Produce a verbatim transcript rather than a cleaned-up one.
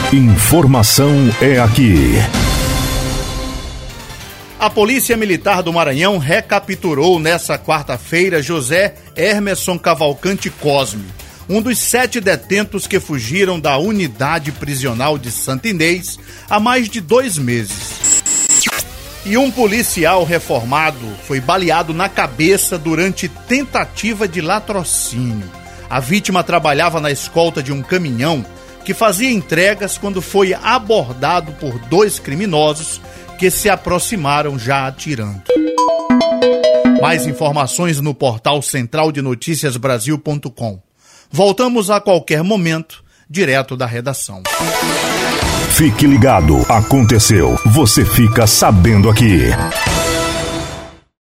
Informação é aqui. A Polícia Militar do Maranhão recapturou nesta quarta-feira José Hermeson Cavalcante Cosme, um dos sete detentos que fugiram da unidade prisional de Santa Inês há mais de dois meses. E um policial reformado foi baleado na cabeça durante tentativa de latrocínio. A vítima trabalhava na escolta de um caminhão que fazia entregas quando foi abordado por dois criminosos que se aproximaram já atirando. Mais informações no portal central de notícias brasil ponto com. Voltamos a qualquer momento, direto da redação. Fique ligado, aconteceu, você fica sabendo aqui.